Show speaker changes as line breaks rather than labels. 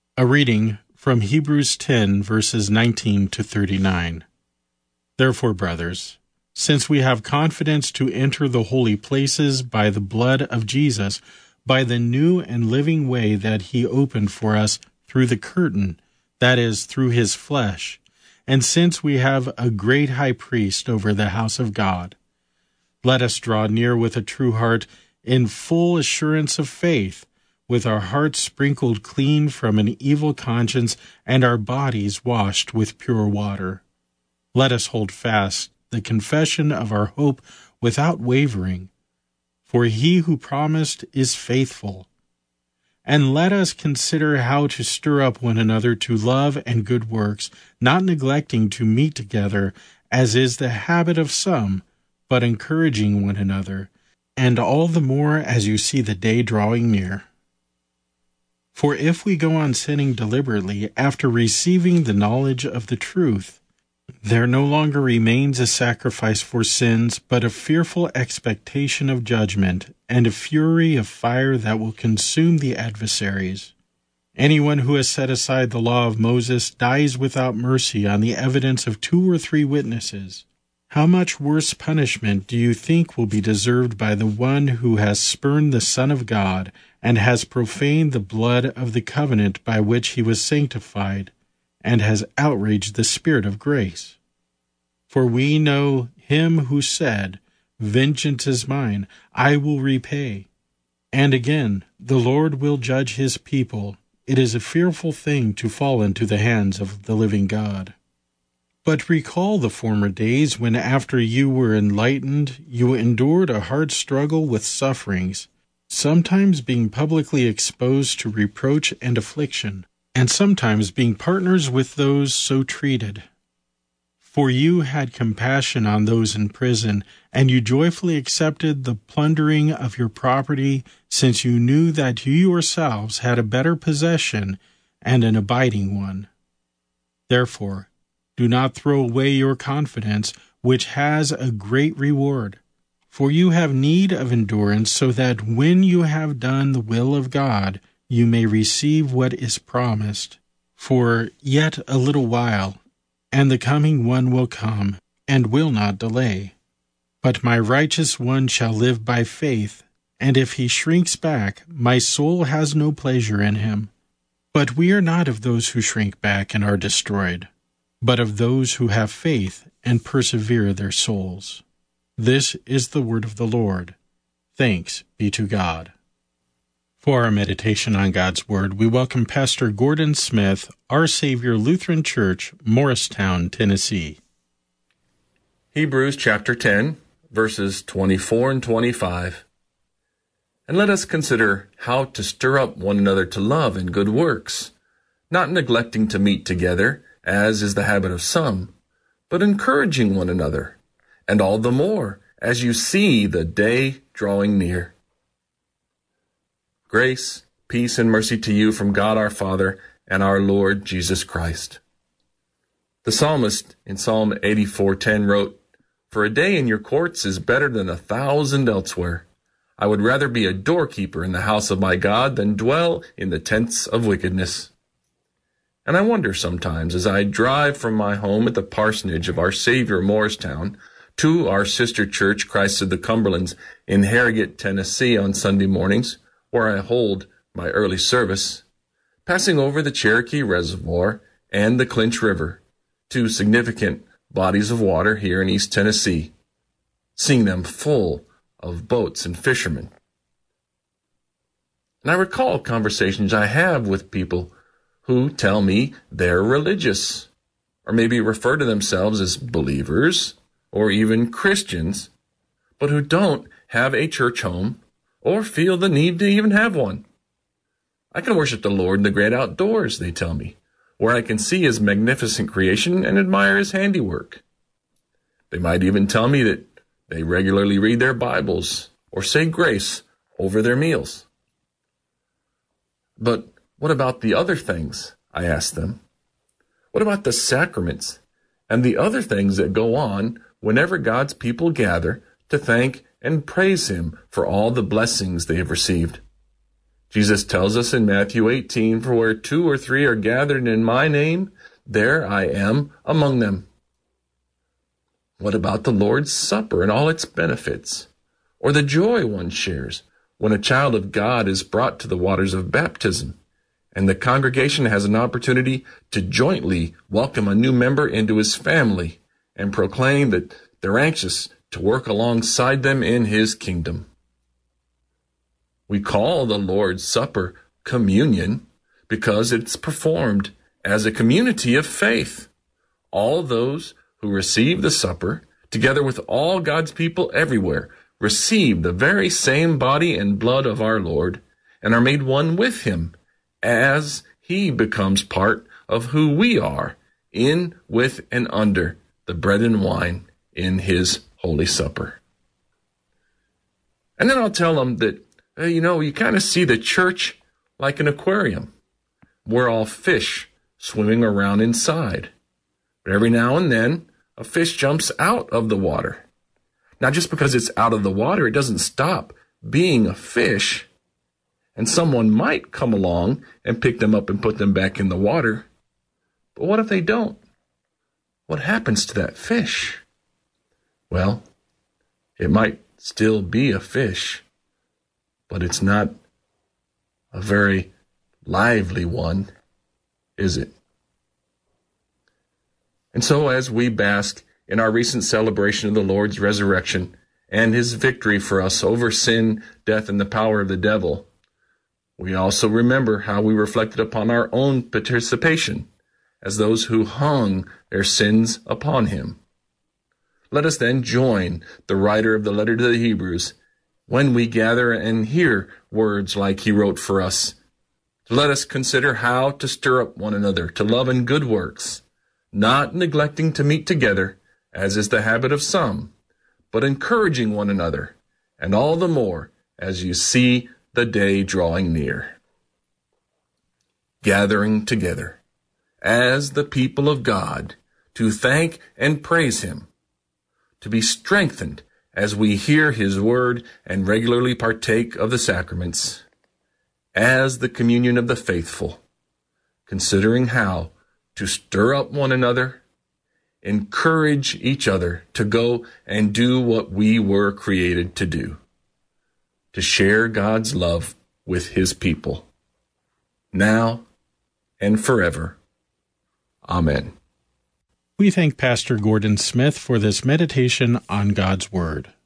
A reading from Hebrews 10, verses 19 to 39. Therefore, brothers, since we have confidence to enter the holy places by the blood of Jesus, by the new and living way that he opened for us through the curtain, that is, through his flesh, and since we have a great high priest over the house of God, let us draw near with a true heart in full assurance of faith, with our hearts sprinkled clean from an evil conscience and our bodies washed with pure water. Let us hold fast the confession of our hope without wavering, for he who promised is faithful. And let us consider how to stir up one another to love and good works, not neglecting to meet together, as is the habit of some, but encouraging one another, and all the more as you see the day drawing near. For if we go on sinning deliberately after receiving the knowledge of the truth, there no longer remains a sacrifice for sins, but a fearful expectation of judgment, and a fury of fire that will consume the adversaries. Anyone who has set aside the law of Moses dies without mercy on the evidence of 2 or 3 witnesses. How much worse punishment do you think will be deserved by the one who has spurned the Son of God, and has profaned the blood of the covenant by which he was sanctified, and has outraged the Spirit of grace? For we know him who said, "Vengeance is mine, I will repay." And again, the Lord will judge his people. It is a fearful thing to fall into the hands of the living God. But recall the former days when, after you were enlightened, you endured a hard struggle with sufferings, sometimes being publicly exposed to reproach and affliction, and sometimes being partners with those so treated. For you had compassion on those in prison, and you joyfully accepted the plundering of your property, since you knew that you yourselves had a better possession and an abiding one. Therefore, do not throw away your confidence, which has a great reward. For you have need of endurance, so that when you have done the will of God, you may receive what is promised. For yet a little while, and the coming one will come, and will not delay. But my righteous one shall live by faith, and if he shrinks back, my soul has no pleasure in him. But we are not of those who shrink back and are destroyed, but of those who have faith and persevere their souls. This is the word of the Lord. Thanks be to God. For our meditation on God's Word, we welcome Pastor Gordon Smith, Our Savior Lutheran Church, Morristown, Tennessee.
Hebrews chapter 10, verses 24 and 25. And let us consider how to stir up one another to love and good works, not neglecting to meet together, as is the habit of some, but encouraging one another, and all the more as you see the day drawing near. Grace, peace, and mercy to you from God our Father and our Lord Jesus Christ. The psalmist in Psalm 84:10 wrote, "For a day in your courts is better than 1,000 elsewhere. I would rather be a doorkeeper in the house of my God than dwell in the tents of wickedness." And I wonder sometimes, as I drive from my home at the parsonage of Our Savior Morristown to our sister church, Christ of the Cumberlands, in Harrogate, Tennessee, on Sunday mornings, where I hold my early service, passing over the Cherokee Reservoir and the Clinch River, 2 significant bodies of water here in East Tennessee, seeing them full of boats and fishermen. And I recall conversations I have with people who tell me they're religious, or maybe refer to themselves as believers, or even Christians, but who don't have a church home, or feel the need to even have one. I can worship the Lord in the great outdoors, they tell me, where I can see his magnificent creation and admire his handiwork. They might even tell me that they regularly read their Bibles or say grace over their meals. But what about the other things? I ask them. What about the sacraments and the other things that go on whenever God's people gather to thank and praise him for all the blessings they have received? Jesus tells us in Matthew 18, "For where 2 or 3 are gathered in my name, there I am among them." What about the Lord's Supper and all its benefits? Or the joy one shares when a child of God is brought to the waters of baptism, and the congregation has an opportunity to jointly welcome a new member into his family and proclaim that they're anxious to work alongside them in his kingdom. We call the Lord's Supper communion because it's performed as a community of faith. All those who receive the supper, together with all God's people everywhere, receive the very same body and blood of our Lord and are made one with him as he becomes part of who we are in, with, and under the bread and wine in his Holy Supper. And then I'll tell them that, you kind of see the church like an aquarium. We're all fish swimming around inside. But every now and then, a fish jumps out of the water. Now, just because it's out of the water, it doesn't stop being a fish. And someone might come along and pick them up and put them back in the water. But what if they don't? What happens to that fish? Well, it might still be a fish, but it's not a very lively one, is it? And so as we bask in our recent celebration of the Lord's resurrection and his victory for us over sin, death, and the power of the devil, we also remember how we reflected upon our own participation as those who hung their sins upon him. Let us then join the writer of the letter to the Hebrews when we gather and hear words like he wrote for us. Let us consider how to stir up one another to love and good works, not neglecting to meet together, as is the habit of some, but encouraging one another, and all the more as you see the day drawing near. Gathering together as the people of God to thank and praise him, to be strengthened as we hear his word and regularly partake of the sacraments, as the communion of the faithful, considering how to stir up one another, encourage each other to go and do what we were created to do, to share God's love with his people, now and forever. Amen.
We thank Pastor Gordon Smith for this meditation on God's Word.